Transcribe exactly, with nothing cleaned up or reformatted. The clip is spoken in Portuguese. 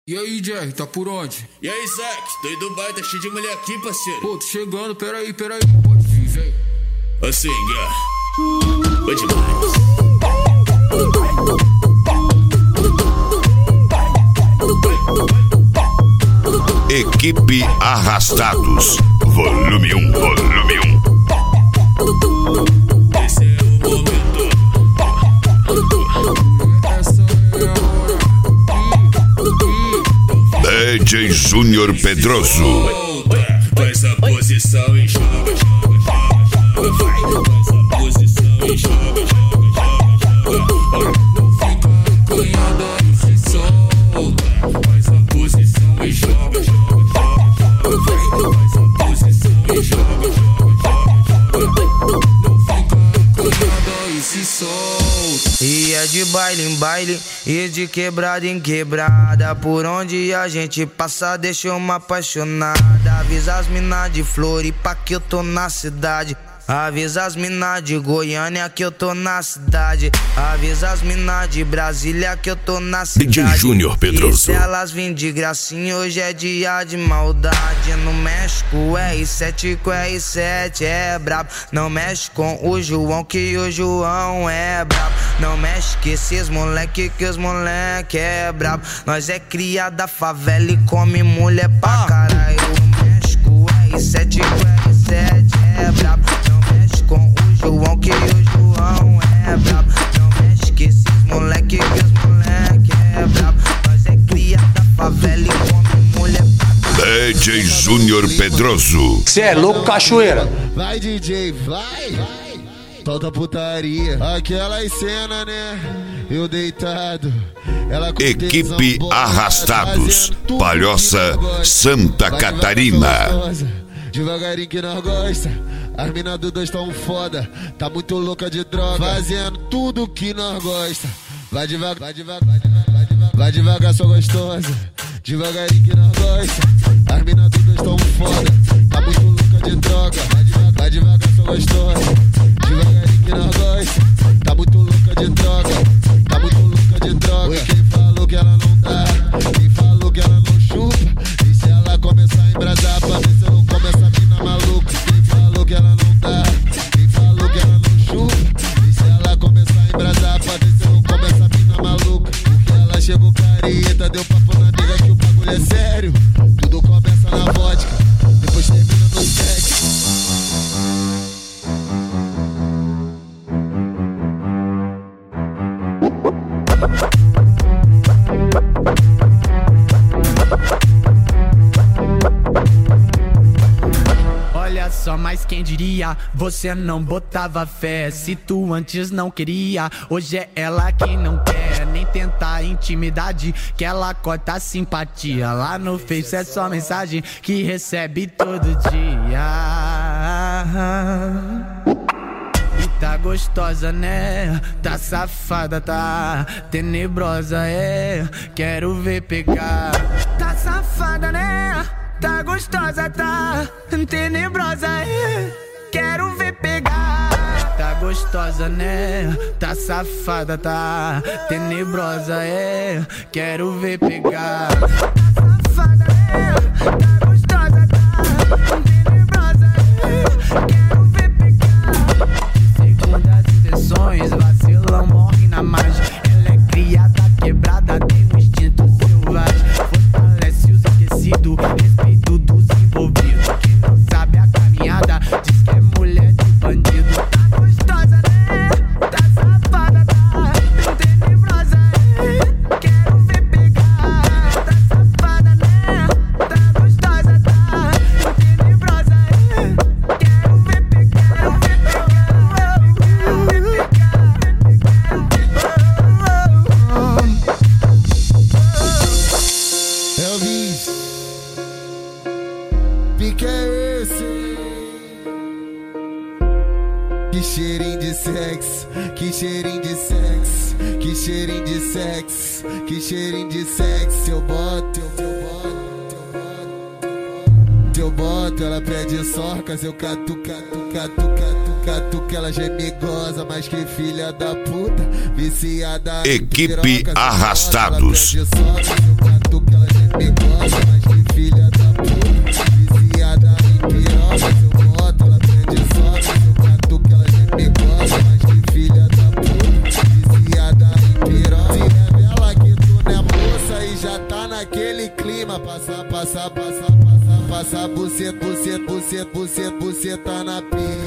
E aí, Jerry, tá por onde? E aí, Zack, tô em Dubai, tá cheio de mulher aqui, parceiro. Pô, tô chegando, peraí, peraí, pode vir, vem. Assim, guerra. Foi demais. Equipe Arrastados, volume um, volume um. Esse é o momento. Essa é a hora. D J Júnior Pedroso. Faz a posição e joga, joga, joga, joga. Faz a posição e joga, joga, joga. Não fica acanhada e se solta. Faz a posição e joga, joga, joga. Faz a posição e joga, joga, joga. Não fica acanhada e se solta. E é de baile em baile, e de quebrada em quebrada. Por onde a gente passa deixa uma apaixonada. Avisa as mina de Floripa que eu tô na cidade. Avisa as mina de Goiânia que eu tô na cidade. Avisa as mina de Brasília que eu tô na cidade. D J Júnior Pedroso. E se elas vêm de gracinha, hoje é dia de maldade. No México o R sete com R sete é brabo. Não mexe com o João que o João é brabo. Não mexe com esses moleque que os moleque é brabo. Nós é cria da favela e come mulher pra caralho. No México o R sete com R sete é brabo. Com o João que o João é brabo. Não mexe que esses moleque que os moleque é brabo. Nós é cria da favela e come mulher. D J Júnior Pedroso. Cê é louco, cachoeira. Vai, D J, vai. Solta putaria. Aquelas cenas, né? Eu deitado. Ela com Equipe tesão, Arrastados, Palhoça, Santa Catarina. Devagarinho que nós gosta. As mina do dois tão foda. Tá muito louca de droga. Fazendo tudo que nós gosta. Vai devagar, vai devagar, vai devagar, vai devagar, vai devagar, sua gostosa. Devagarinho que nós gosta. As mina do dois tão foda. Tá muito louca de droga. Vai devagar, vai devagar, sua gostosa. Devagarinho que nós gosta. Tá muito louca de droga. Tá muito louca de droga. Oi, quem falou que ela não dá? Quem falou que ela não chupa? E se ela começar a embrasar pra ver se eu não come essa mina maluca? Quem falou que ela não dá? Quem falou que ela não chupa? E se ela começar a embrasar pra ver se eu não come essa mina maluca? Porque ela chegou careta, deu papo na nega que o bagulho é sério. Tudo começa na vodka, depois termina no sexo. Olha só, mas quem diria, você não botava fé. Se tu antes não queria, hoje é ela quem não quer. Nem tentar intimidade, que ela corta a simpatia. Lá no Face é só mensagem que recebe todo dia. E tá gostosa, né? Tá safada, tá tenebrosa, é. Quero ver pegar. Tá safada, né? Tá gostosa, tá tenebrosa, é. Quero ver pegar. Tá gostosa, né? Tá safada, tá tenebrosa, é. Quero ver pegar. Tá safada, né? Tá gostosa, tá tenebrosa, é. Quero ver pegar. Segundas intenções, vacilão morre na margem. Ela é criada, quebrada, tem um instinto selvagem. Fortalece os aquecidos, respeito dos envolvidos. Quem não sabe a caminhada diz que é mulher de bandido. Tá gostosa, né? Tá safada, tá tenebrosa, é. Quero ver pegar. Tá safada, né? Tá gostosa, tá tenebrosa, é. Quero ver pegar. Quero ver pegar. Quero ver pegar. Elvis, pique é esse? Que cheirinho de sexo, que cheirinho de sexo, que cheirinho de sexo, que cheirinho de sexo. Eu boto, eu boto, eu boto, eu boto. Ela pede sorcas, eu catu, catu, catu, catu, catu. Que ela já é megosa, mas que filha da puta, viciada. Equipe Arrastados. Ela pede sorcas, eu catu, que ela já cima, passa, passa, passa, passa, passa, buceta, buceta, buceta, buceta, buceta na pica.